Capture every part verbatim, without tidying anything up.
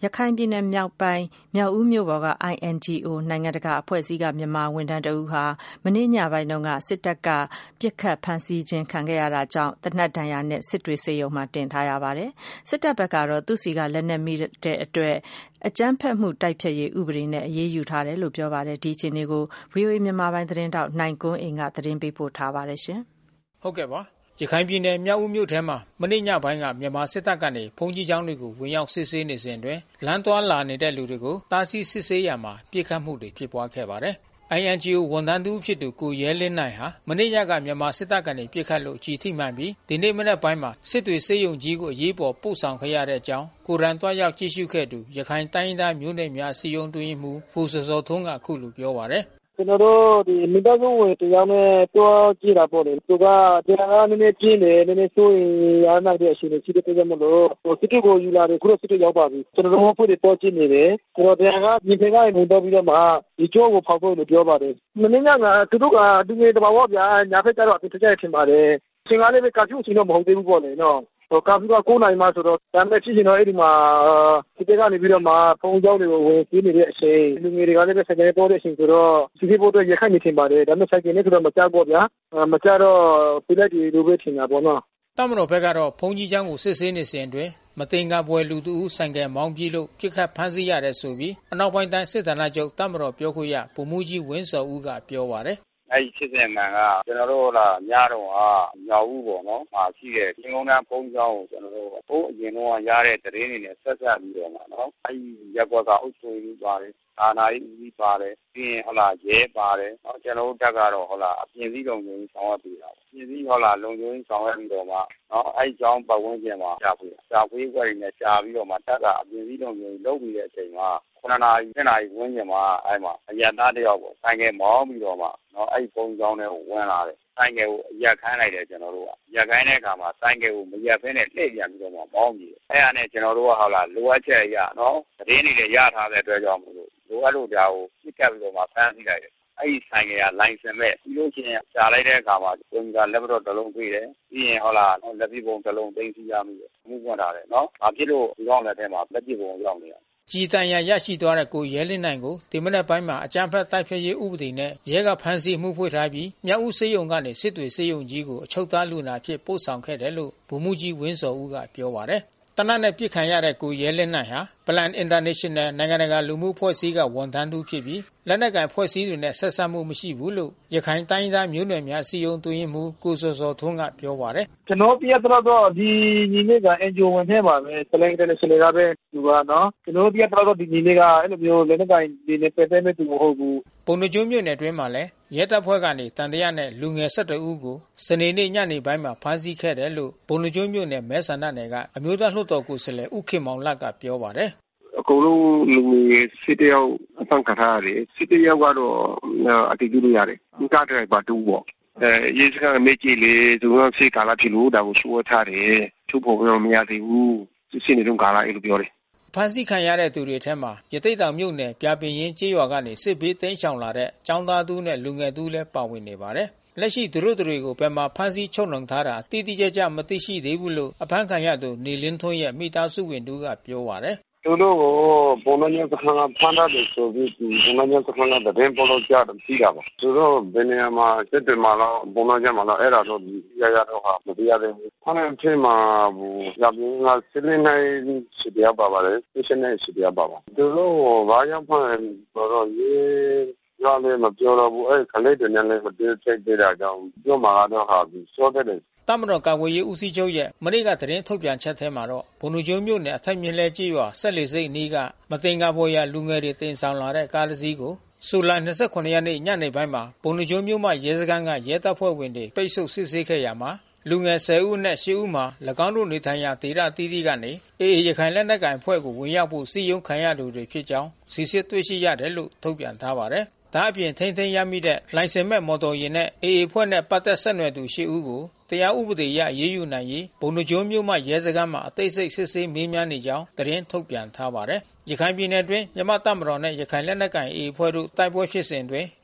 ရခိုင်ပြည်နယ်မြောက်ပိုင်းမြောက်ဦးမြို့ပေါ်က I N G O နိုင်ငံတကာအဖွဲ့အစည်းကမြန်မာဝန်ထမ်းတဦးဟာမနေ့ညပိုင်းတုန်းကစစ်တပ်ကပစ်ခတ်ဖမ်းဆီးခြင်းခံခဲ့ရတာကြောင့်သေနတ်ဒဏ်ရာနဲ့စစ်တွေဆေးရုံမှာတင်ထားရပါတယ်။စစ်တပ်ဘက်ကတော့သူ့စီကလက်နက်မိတဲ့အတွက်အကြမ်းဖက်မှုတိုက်ဖျက်ရေးဥပဒေနဲ့အရေးယူထားတယ်လို့ပြောပါတယ်။ဒီအခြေအနေကို ဗွီအိုအေ မြန်မာပိုင်းသတင်းထောက်နိုင်ကွန်းအိမ်ကသတင်းပေးပို့ထားပါတယ်ရှင်။ဟုတ်ကဲ့ပါရခိုင်ပြည်နယ်မြောက်ဦးမြို့ထဲမှာမနေ့ညပိုင်းကမြန်မာစစ်တပ်ကနေဘုံကြီးကျောင်းတွေကိုဝင်ရောက်စစ်ဆေးနေစဉ်တွင်လမ်းသွားလာနေတဲ့လူတွေကိုတားဆီးစစ်ဆေးရမှာပြစ်ခတ်မှုတွေဖြစ်ပွားခဲ့ပါတယ်။ I N G O ဝန်ထမ်းသူဖြစ်သူကိုရဲလင်းနိုင်ဟာမနေ့ညကမြန်မာစစ်တပ်ကနေပြစ်ခတ်လို့ကြီးထိမှန်ပြီးဒီနေ့မနက်ပိုင်းမှာစစ်တွေစေယုံကြီးကိုအရေးပေါ်ပို့ဆောင်ခဲ့ရတဲ့အကြောင်းကိုရန်တွားရောက်ကြည့်ရှုခဲ့သူရခိုင်တိုင်းသားမျိုးနွယ်များစီယုံတွင်မှုဟိုစောစောထုံးကအခုလိုပြောပါတယ်ကျွန်တော်တို့ဒီမိသားစုဝင်တရားနဲ့တွားကြည့်တာပေါ့လေသူကတရားကနည်းနည်းပြင်းတယ်နည်းနည်းဆိုရင်ရနိုင်တဲ့အချိန်ရှိတဲ့အတွက်မလို့စစ်တပ်ကိုယူလာတယ်ခုတော့စစ်တပ်ရောက်ပါပြီကျွန်တော်တို့ဖွဲ့တွေတွားကြည့်နေတယ်ကျွန်တော်တရားကဒီဖေကဝင်တော့ပြီးတော့မှဒီကြောကိုဖောက်ဖို့လို့ပြောပါတယ်မင်းညကသူတို့ကဒီနေ့တဘာဝဗျာညာဖက်ကျတော့သူတကြိုက်ထင်ပါတယ်သင်္ကားလေးပဲကာဖြူချင်းတော့မဟုတ်သေးဘူးပေါ့လေနော်ဟိုကာဖီကကိုးနိုင်မှဆိုတော့ဒါမဲ့ဖြစ်ချင်တော့အဲ့ဒီမှာဒီတေကနေပြီးတော့မှဖုန်းကြောင်းတွေကိုဝင်ပြီးနေတဲ့အချိန်လူငယ်တွေကလည်းဆက်ကြဲပေါ်တဲ့အချိန်ဆိုတော့စီစီဖို့တော့ရခိုင်နေထင်ပါတယ်ဒါမဲ့ဆိုင်ကင်းနဲ့ဆိုတော့မကြောက်ပေါ့ဗျာမကြောက်တော့ပြလက်ဒီလိုပဲထင်တာပေါ့နော်တမတော်ဘက်ကတော့ဖုန်းကြီးချောင်းကိုစစ်ဆေးနေစဉ်အတွင်းမတင်ကပွဲလူတူဆိုင်ကယ်မောင်းပြေးလို့ပြစ်ခတ်ဖမ်းဆီးရတယ်ဆိုပြီးအနောက်ပိုင်းတိုင်းစစ်ဌာနချုပ်တမတော်ပြောခွင့်ရဗိုလ်မှူးကြီးဝင်းစောဦးကပြောပါတယ်အဲ့ဒီစစ်စင်မှန်ကကျွန်တော်တို့လာညတော့ဟာညောက်ဦးပေါ့နော်ဟာရှိတဲ့ရှင်ကုန်းတန်းဖုံးကြောင်းကိုကျွန်တော်တို့ဘိုးအရင်တော့ရတဲ့တရင်တွေနဲ့ဆက်ဆက်ပြီးတော့မှာနော်အဲ့ဒီရက်ကွက်ကအုပ်ချုပ်ရေးပါတယ်အာဏာရေးဦးစီးပါတယ်ပြီးရင်ဟလာရဲပါတယ်နော်ကျွန်တော်တို့တက်ကတော့ဟလာအပြင်စည်းလုံခြုံရေးဆောင်ရွက်ပြီးတာပေါ့ပြင်စည်းဟလာလုံခြုံရေးဆောင်ရွက်ပြီးတော့မှနော်အဲ့ဒီကြောင်းပတ်ဝန်းကျင်မှာကြာဖွေးကြာဖွေးခွက်တွေနဲ့ကြာပြီးတော့မှတက်ကအပြင်စည်းလုံခြုံရေးလုပ်ပြီးတဲ့အချိန်မှာခုနနာရီနှစ်နာရီဝန်းကျင်မှာအဲ့မှာအရက်သားတယောက်ပေါ့ဆိုင်ကယ်မောင်းပြီးတော့မှနော်အဲ့ဒီပုံကြောင်းတွေကိုဝင်လာတယ်ဆိုင်ကယ်ကိုရက်ခိုင်းလိုက်တယ်ကျွန်တော်တို့ကရက်ခိုင်းတဲ့အခါမှာဆိုင်ကယ်ကိုမရက်ဖဲနဲ့လှည့်ပြန်ပြီးတော့မှမောင်းပြီးအဲ့ဒါနဲ့ကျွန်တော်တို့ကဟလာလိုအပ်ချက်အရနော်သတင်းတွေလည်းရထားတဲ့အတွက်ကြောင့်မို့လို့လိုအပ်လို့ဒါကိုပြစ်ကပ်ပြီးတော့မှဖမ်းဆီးလိုက်တယ်အဲ့ဒီဆိုင်ကယ်ကလိုင်စင်မဲ့ပြီးလို့ချင်းရှားလိုက်တဲ့အခါမှာကွန်ပျူတာလက်ပ်တော့တစ်လုံးတွေ့တယ်ပြီးရင်ဟလာလက်ပြပုံတစ်လုံးသိမ်းဆီးရမိတယ်မှုပွင့်ထားတယ်နော်ဘာဖြစ်လို့ဒီကောင်လက်ထဲမှာလက်ပြပုံရောက်နေရကြည်တန်ရရရှိသွားတဲ့ကိုရဲလင်းနိုင်ကိုဒီမနက်ပိုင်းမှာအကြမ်းဖက်တိုက်ဖျက်ရေးဥပဒေနဲ့ရဲကဖမ်းဆီးမှုဖွင့်ထားပြီးမြောက်ဦးစေယုံကနေစစ်တွေစေယုံကြီးကိုအချုပ်သားလူနာဖြစ်ပို့ဆောင်ခဲ့တယ်လို့ဗိုလ်မှူးကြီးဝင်းစောဦးကပြောပါတယ်တနက်နဲ့ပြစ်ခံရတဲ့ကိုရဲလင်းနိုင်ဟာ Plan International နိုင်ငံတကာလူမှုဖွဲ့စည်းကဝန်ထမ်းသူဖြစ်ပြီးလက်နက်ကိုင်ဖွဲ့စည်းတွေနဲ့ဆက်စပ်မှုမရှိဘူးလို့ရခိုင်တိုင်းသားမျိုးနွယ်များစီယုံတွင်မှုကိုစောစောထွန်းကပြောပါတယ်ကျွန်တော်ပြရတော့ဒီညီလေးက N G O ဝင်ထဲမှာပဲ Plan International ကပဲသူကနော်ကျွန်တော်ပြရတော့ဒီညီလေးကအဲ့လိုမျိုးလက်နက်ကိုင်ဒီနဲ့ပတ်သက်မဲ့သူမဟုတ်ဘူးပုံနှကျုံးမြို့နယ်တွင်းမှာလည်းရဲတပ်ဖွဲ့ကနေတန်တရာနဲ့လူငယ်၁၁ဦးကိုစနေနေ့ညနေပိုင်းမှာဖမ်းဆီးခဲ့တယ်လို့ပုံနှကျုံးမြို့နယ်မဲဆန္ဒနယ်ကအမျိုးသားလွှတ်တော်ကိုယ်စားလှယ်ဦးခင်မောင်လတ်ကပြောပါတယ်အကုန်လုံးလူငယ်စစ်တယောက်အဆင့်ခါထားရတယ်စစ်တယောက်ကတော့အတိအကျလို့ရတယ်ဒီကားတွေပါတူပေါ့အဲရေးစကနေကြည့်လေသူကစိတ်ကာလာဖြစ်လို့ဒါကိုရှိုးထားတယ်သူ့ဖို့တော့မရသေးဘူးစစ်နေတော့ကာလာအဲ့လိုပြောတယ်ဖမ်းဆီးခံရတဲ့သူတွေထဲမှာရသိတောင်မြို့နယ်ပြပင်ရင်ကျေးရွာကနေစစ်ဘေးသိမ်းရှောင်လာတဲ့ចောင်းသားသူနဲ့လူငယ်သူလည်းပါဝင်နေပါတယ်လက်ရှိသူတို့တွေကိုဘယ်မှာဖမ်းဆီးချုပ်နှောင်ထားတာတိတိကျကျမသိရှိသေးဘူးလို့အဖမ်းခံရသူနေလင်းထွန်းရဲ့မိသားစုဝင်တို့ကပြောပါတယ်သူတို့ကိုဘုံညံစခန်းကဖမ်းတယ်ဆိုပြီးဘုံညံစခန်းကတရင်ပေါ်လို့ကြားတယ်ရှိတာပါသူတို့ဘယ်နေရာမှာစစ်တယ်မှာတော့ဘုံညံမှာတော့အဲ့ဒါတော့ရရတော့ဟာမပြရသေးဘူးဖမ်းတဲ့အချိန်မှာဘူးရပြင်းကစစ်နေနိုင်ရှိပြပါပါတယ်စစ်နေရှိပြပါပါသူတို့ဘာကြောင့်ဖမ်းတော့ရေးရလည်းမပြောတော့ဘူးအဲ့ခလေးတွေနဲ့လည်းမတွေ့ချက်ကြတာကြောင့်ပြောမှာတော့ဟာပြီးစောတဲ့တမတော်ကာကွယ်ရေးဦးစီးချုပ်ရဲ့မနေ့ကသတင်းထုတ်ပြန်ချက်ထဲမှာတော့ဘုံလူကျုံမြို့နယ်အထက်မြင်းလဲကြီးရွာဆက်လေစိတ်နီးကမတင်ကားပေါ်ရလူငယ်တွေတင်ဆောင်လာတဲ့ကားတစ်စီးကိုဇူလိုင်၂၇ရက်နေ့ညနေပိုင်းမှာဘုံလူကျုံမြို့မှရဲစခန်းကရဲတပ်ဖွဲ့ဝင်တွေပိတ်ဆို့စစ်ဆေးခဲ့ရမှာလူငယ်၁၀ဦးနဲ့၈ဦးမှာ၎င်းတို့နေထိုင်ရာဒေသအသီးသီးကနေအေအေရခိုင်လက်နက်ကိုင်အဖွဲ့ကိုဝင်ရောက်ဖို့စီယုံခံရသူတွေဖြစ်ကြောင်းစီစစ်တွေ့ရှိရတယ်လို့ထုတ်ပြန်ထားပါတယ်ဒါအပြင်ထိန်းသိမ်းရမိတဲ့လိုင်စင်မဲ့မော်တော်ယာဉ်နဲ့အေအေဖွဲ့နဲ့ပတ်သက်ဆက်နွယ်သူ၈ဦးကိုတရားဥပဒေအရရေးယူနိုင်ရေးဘုံနှကျိုးမြို့မှရဲစခန်းမှာအသိစိတ်စစ်ဆေးမေးမြန်းနေကြောင်းသတင်းထုတ်ပြန်ထားပါတယ်။ရခိုင်ပြည်နယ်တွင်မြမတပ်မတော်နဲ့ရခိုင်လက်နက်ကိုင်အေအေဖွဲ့တို့တိုက်ပွဲဖြစ်စဉ်တွင်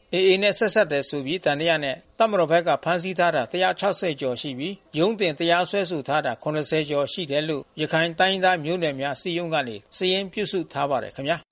အေအေနဲ့ဆက်ဆက်တယ်ဆိုပြီးတန်တရားနဲ့တပ်မတော်ဘက်ကဖမ်းဆီးထားတာone hundred sixtyကျော်ရှိပြီးရုံးတင်တရားစွဲဆိုထားတာseventyကျော်ရှိတယ်လို့ရခိုင်တိုင်းသားမျိုးနွယ်များစီယုံကနေစာရင်းပြုစုထားပါတယ်ခင်ဗျာ